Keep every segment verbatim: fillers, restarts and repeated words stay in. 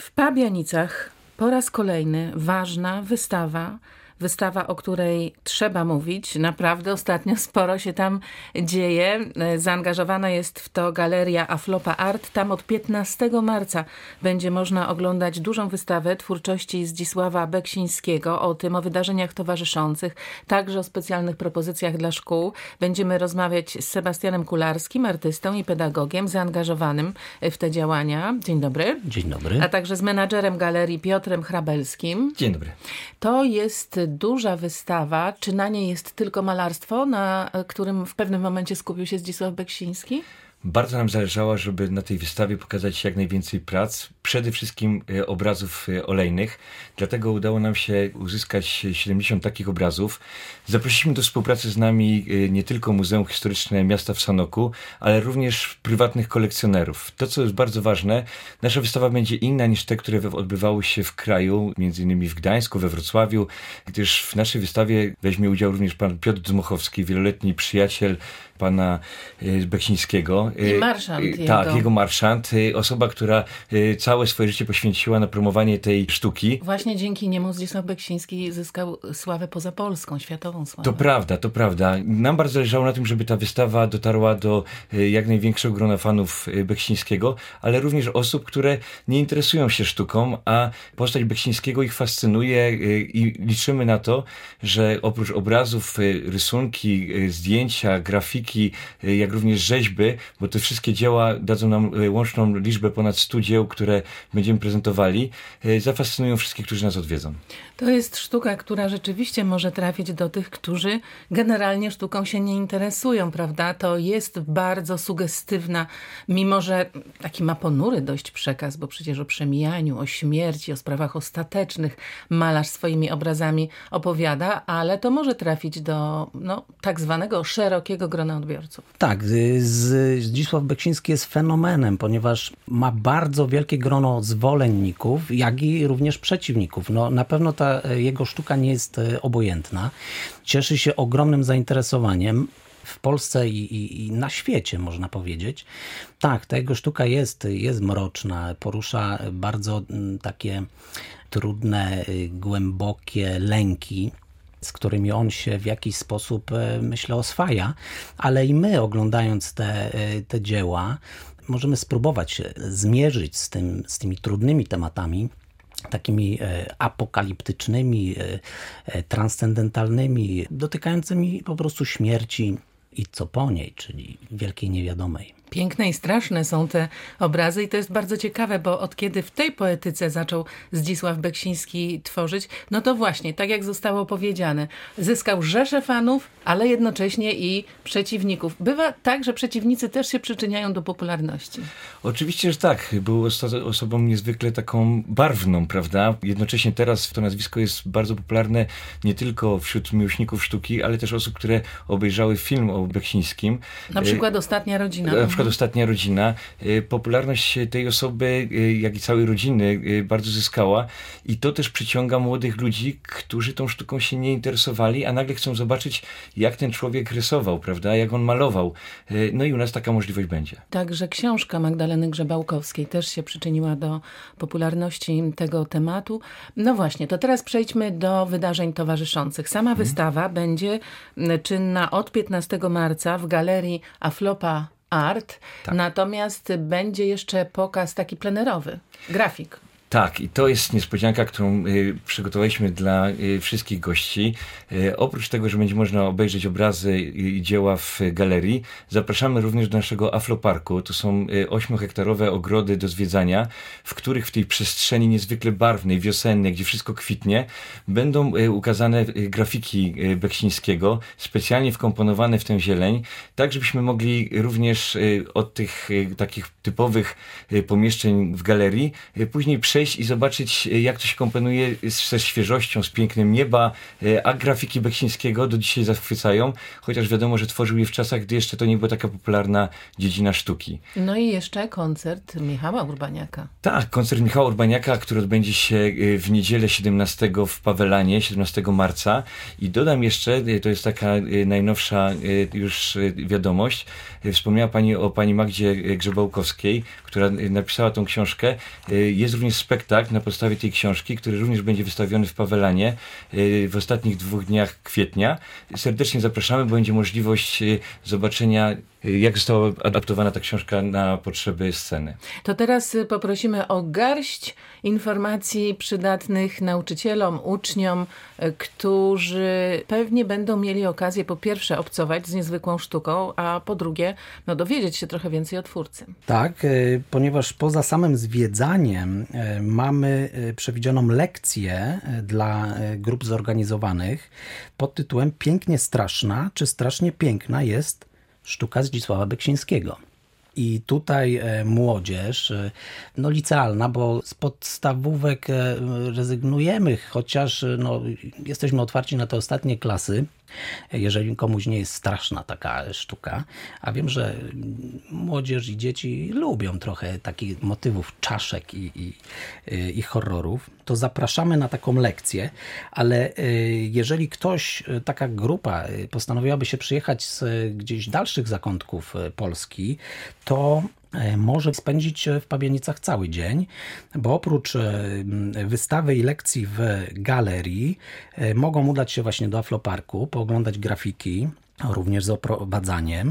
W Pabianicach po raz kolejny ważna wystawa, wystawa, o której trzeba mówić. Naprawdę ostatnio sporo się tam dzieje. Zaangażowana jest w to Galeria Aflopa Art. Tam od piętnastego marca będzie można oglądać dużą wystawę twórczości Zdzisława Beksińskiego, o tym, o wydarzeniach towarzyszących, także o specjalnych propozycjach dla szkół. Będziemy rozmawiać z Sebastianem Kularskim, artystą i pedagogiem zaangażowanym w te działania. Dzień dobry. Dzień dobry. A także z menadżerem galerii Piotrem Hrabelskim. Dzień dobry. To jest duża wystawa. Czy na niej jest tylko malarstwo, na którym w pewnym momencie skupił się Zdzisław Beksiński? Bardzo nam zależało, żeby na tej wystawie pokazać jak najwięcej prac, przede wszystkim obrazów olejnych. Dlatego udało nam się uzyskać siedemdziesiąt takich obrazów. Zaprosiliśmy do współpracy z nami nie tylko Muzeum Historyczne Miasta w Sanoku, ale również prywatnych kolekcjonerów. To, co jest bardzo ważne, nasza wystawa będzie inna niż te, które odbywały się w kraju, między innymi w Gdańsku, we Wrocławiu, gdyż w naszej wystawie weźmie udział również pan Piotr Dmuchowski, wieloletni przyjaciel pana Beksińskiego. I marszant jego. Tak, jego marszant. Osoba, która całe swoje życie poświęciła na promowanie tej sztuki. Właśnie dzięki niemu Zdzisław Beksiński zyskał sławę poza Polską, światową sławę. To prawda, to prawda. Nam bardzo zależało na tym, żeby ta wystawa dotarła do jak największego grona fanów Beksińskiego, ale również osób, które nie interesują się sztuką, a postać Beksińskiego ich fascynuje i liczymy na to, że oprócz obrazów, rysunki, zdjęcia, grafiki, jak również rzeźby, bo te wszystkie dzieła dadzą nam łączną liczbę ponad stu dzieł, które będziemy prezentowali, zafascynują wszystkich, którzy nas odwiedzą. To jest sztuka, która rzeczywiście może trafić do tych, którzy generalnie sztuką się nie interesują, prawda? To jest bardzo sugestywna, mimo że taki ma ponury dość przekaz, bo przecież o przemijaniu, o śmierci, o sprawach ostatecznych malarz swoimi obrazami opowiada, ale to może trafić do no, tak zwanego szerokiego grona odbiorców. Tak, Zdzisław Beksiński jest fenomenem, ponieważ ma bardzo wielkie grono zwolenników, jak i również przeciwników. No, na pewno ta jego sztuka nie jest obojętna. Cieszy się ogromnym zainteresowaniem w Polsce i, i, i na świecie, można powiedzieć. Tak, ta jego sztuka jest, jest mroczna, porusza bardzo takie trudne, głębokie lęki, z którymi on się w jakiś sposób, myślę, oswaja, ale i my, oglądając te, te dzieła, możemy spróbować się zmierzyć z, tym, z tymi trudnymi tematami, takimi apokaliptycznymi, transcendentalnymi, dotykającymi po prostu śmierci i co po niej, czyli wielkiej niewiadomej. Piękne i straszne są te obrazy i to jest bardzo ciekawe, bo od kiedy w tej poetyce zaczął Zdzisław Beksiński tworzyć, no to właśnie, tak jak zostało powiedziane, zyskał rzeszę fanów, ale jednocześnie i przeciwników. Bywa tak, że przeciwnicy też się przyczyniają do popularności. Oczywiście, że tak. Był oso- osobą niezwykle taką barwną, prawda? Jednocześnie teraz to nazwisko jest bardzo popularne nie tylko wśród miłośników sztuki, ale też osób, które obejrzały film o Beksińskim. Na przykład Ostatnia rodzina. Na przykład Ostatnia rodzina. Popularność tej osoby, jak i całej rodziny bardzo zyskała i to też przyciąga młodych ludzi, którzy tą sztuką się nie interesowali, a nagle chcą zobaczyć, jak ten człowiek rysował, prawda? Jak on malował. No i u nas taka możliwość będzie. Także książka Magdaleny Grzebałkowskiej też się przyczyniła do popularności tego tematu. No właśnie, to teraz przejdźmy do wydarzeń towarzyszących. Sama hmm. wystawa będzie czynna od piętnastego marca w Galerii Aflopa Art, tak. Natomiast będzie jeszcze pokaz taki plenerowy, grafik. Tak, i to jest niespodzianka, którą y, przygotowaliśmy dla y, wszystkich gości. Y, oprócz tego, że będzie można obejrzeć obrazy i, i dzieła w galerii, zapraszamy również do naszego Afloparku. To są y, ośmiohektarowe ogrody do zwiedzania, w których w tej przestrzeni niezwykle barwnej, wiosennej, gdzie wszystko kwitnie, będą y, ukazane y, grafiki y, Beksińskiego, specjalnie wkomponowane w tę zieleń, tak żebyśmy mogli również y, od tych y, takich typowych y, pomieszczeń w galerii y, później przejść i zobaczyć, jak to się komponuje ze świeżością, z pięknem nieba, a grafiki Beksińskiego do dzisiaj zachwycają, chociaż wiadomo, że tworzył je w czasach, gdy jeszcze to nie była taka popularna dziedzina sztuki. No i jeszcze koncert Michała Urbaniaka. Tak, koncert Michała Urbaniaka, który odbędzie się w niedzielę siedemnastego w Pawelanie, siedemnastego marca i dodam jeszcze, to jest taka najnowsza już wiadomość, wspomniała pani o pani Magdzie Grzebałkowskiej, która napisała tą książkę, jest również spektakl na podstawie tej książki, który również będzie wystawiony w Pawelanie w ostatnich dwóch dniach kwietnia. Serdecznie zapraszamy, bo będzie możliwość zobaczenia, jak została adaptowana ta książka na potrzeby sceny. To teraz poprosimy o garść informacji przydatnych nauczycielom, uczniom, którzy pewnie będą mieli okazję po pierwsze obcować z niezwykłą sztuką, a po drugie no, dowiedzieć się trochę więcej o twórcy. Tak, ponieważ poza samym zwiedzaniem mamy przewidzianą lekcję dla grup zorganizowanych pod tytułem Pięknie straszna, czy strasznie piękna jest sztuka Zdzisława Beksińskiego. I tutaj młodzież, no licealna, bo z podstawówek rezygnujemy, chociaż no, jesteśmy otwarci na te ostatnie klasy, jeżeli komuś nie jest straszna taka sztuka. A wiem, że młodzież i dzieci lubią trochę takich motywów czaszek i, i, i horrorów, to zapraszamy na taką lekcję, ale jeżeli ktoś, taka grupa postanowiłaby się przyjechać z gdzieś dalszych zakątków Polski, to może spędzić w Pabianicach cały dzień, bo oprócz wystawy i lekcji w galerii mogą udać się właśnie do Afloparku, pooglądać grafiki, również z oprowadzaniem.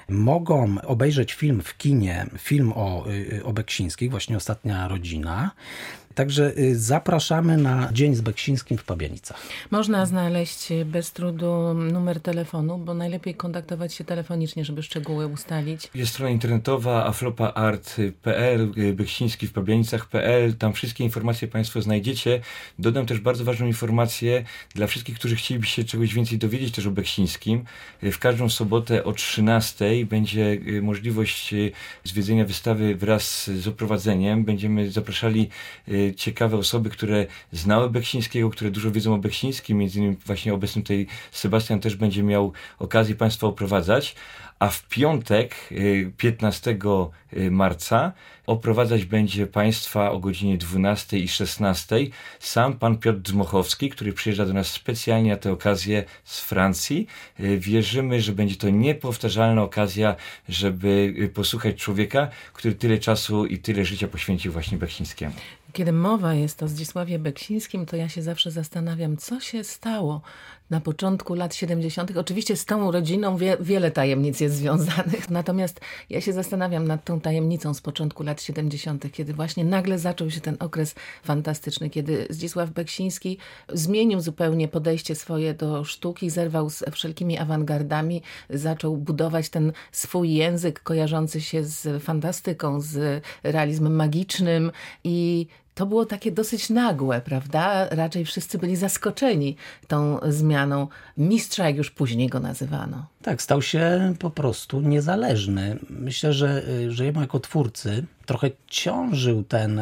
Mogą obejrzeć film w kinie, film o, o Beksińskich, właśnie Ostatnia rodzina. Także zapraszamy na Dzień z Beksińskim w Pabianicach. Można znaleźć bez trudu numer telefonu, bo najlepiej kontaktować się telefonicznie, żeby szczegóły ustalić. Jest strona internetowa aflopaart kropka p l, Beksiński w Pabianicach kropka p l. Tam wszystkie informacje Państwo znajdziecie. Dodam też bardzo ważną informację dla wszystkich, którzy chcieliby się czegoś więcej dowiedzieć też o Beksińskim. W każdą sobotę o trzynastej będzie możliwość zwiedzenia wystawy wraz z oprowadzeniem. Będziemy zapraszali ciekawe osoby, które znały Beksińskiego, które dużo wiedzą o Beksińskim, między innymi właśnie obecny tutaj Sebastian też będzie miał okazję Państwa oprowadzać, a w piątek, piętnastego marca, oprowadzać będzie Państwa o godzinie dwunastej i szesnastej sam pan Piotr Dmochowski, który przyjeżdża do nas specjalnie na tę okazję z Francji. Wierzymy, że będzie to niepowtarzalna okazja, żeby posłuchać człowieka, który tyle czasu i tyle życia poświęcił właśnie Beksińskiemu. Kiedy mowa jest o Zdzisławie Beksińskim, to ja się zawsze zastanawiam, co się stało na początku lat siedemdziesiątych. Oczywiście z tą rodziną wie, wiele tajemnic jest związanych, natomiast ja się zastanawiam nad tą tajemnicą z początku lat siedemdziesiątych, kiedy właśnie nagle zaczął się ten okres fantastyczny, kiedy Zdzisław Beksiński zmienił zupełnie podejście swoje do sztuki, zerwał z wszelkimi awangardami, zaczął budować ten swój język kojarzący się z fantastyką, z realizmem magicznym i to było takie dosyć nagłe, prawda? Raczej wszyscy byli zaskoczeni tą zmianą mistrza, jak już później go nazywano. Tak, stał się po prostu niezależny. Myślę, że, że jemu jako twórcy trochę ciążył ten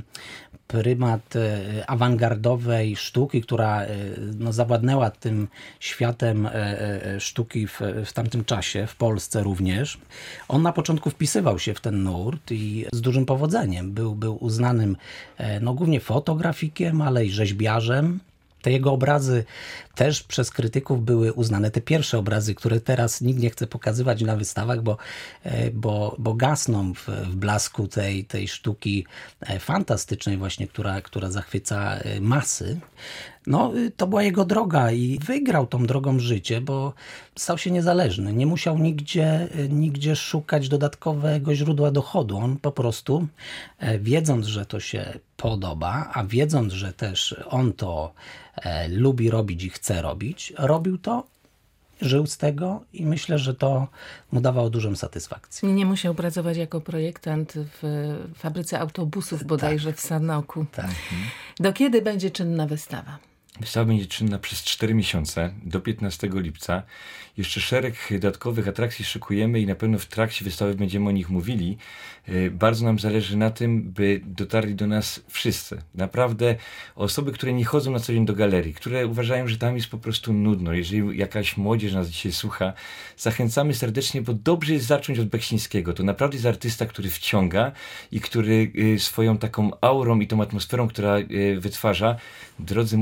prymat awangardowej sztuki, która no, zawładnęła tym światem sztuki w, w tamtym czasie, w Polsce również. On na początku wpisywał się w ten nurt i z dużym powodzeniem. Był, był uznanym no, głównie fotografikiem, ale i rzeźbiarzem. Te jego obrazy też przez krytyków były uznane. Te pierwsze obrazy, które teraz nikt nie chce pokazywać na wystawach, bo, bo, bo gasną w, w blasku tej, tej sztuki fantastycznej właśnie, która, która zachwyca masy. No, to była jego droga i wygrał tą drogą życie, bo stał się niezależny. Nie musiał nigdzie, nigdzie szukać dodatkowego źródła dochodu. On po prostu, wiedząc, że to się podoba, a wiedząc, że też on to e, lubi robić i chce robić, robił to, żył z tego i myślę, że to mu dawało dużą satysfakcję. Nie musiał pracować jako projektant w fabryce autobusów bodajże tak. w Sanoku. Tak. Do kiedy będzie czynna wystawa? Wystawa będzie czynna przez cztery miesiące, do piętnastego lipca. Jeszcze szereg dodatkowych atrakcji szykujemy i na pewno w trakcie wystawy będziemy o nich mówili. Bardzo nam zależy na tym, by dotarli do nas wszyscy. Naprawdę osoby, które nie chodzą na co dzień do galerii, które uważają, że tam jest po prostu nudno. Jeżeli jakaś młodzież nas dzisiaj słucha, zachęcamy serdecznie, bo dobrze jest zacząć od Beksińskiego. To naprawdę jest artysta, który wciąga i który swoją taką aurą i tą atmosferą, która wytwarza, drodzy młodzi słuchacze,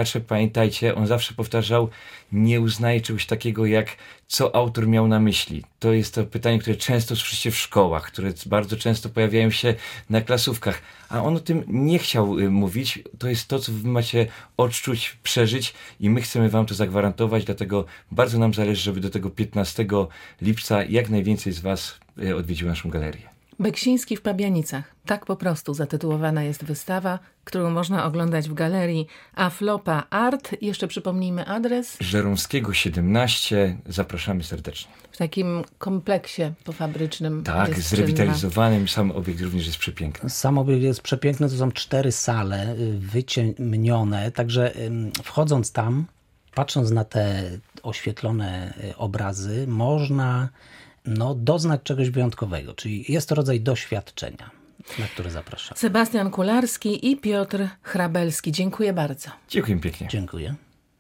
słuchacze, pamiętajcie, on zawsze powtarzał, nie uznaje czegoś takiego jak co autor miał na myśli. To jest to pytanie, które często słyszycie w szkołach, które bardzo często pojawiają się na klasówkach, a on o tym nie chciał y, mówić. To jest to, co wy macie odczuć, przeżyć i my chcemy wam to zagwarantować, dlatego bardzo nam zależy, żeby do tego piętnastego lipca jak najwięcej z was y, odwiedziło naszą galerię. Beksiński w Pabianicach. Tak po prostu zatytułowana jest wystawa, którą można oglądać w galerii Aflopa Art. Jeszcze przypomnijmy adres. Żeromskiego siedemnaście. Zapraszamy serdecznie. W takim kompleksie pofabrycznym. Tak, zrewitalizowanym. Sam obiekt również jest przepiękny. Sam obiekt jest przepiękny. To są cztery sale wyciemnione. Także wchodząc tam, patrząc na te oświetlone obrazy, można no, doznać czegoś wyjątkowego. Czyli jest to rodzaj doświadczenia, na które zapraszam. Sebastian Kularski i Piotr Hrabelski. Dziękuję bardzo. Dziękuję pięknie. Dziękuję.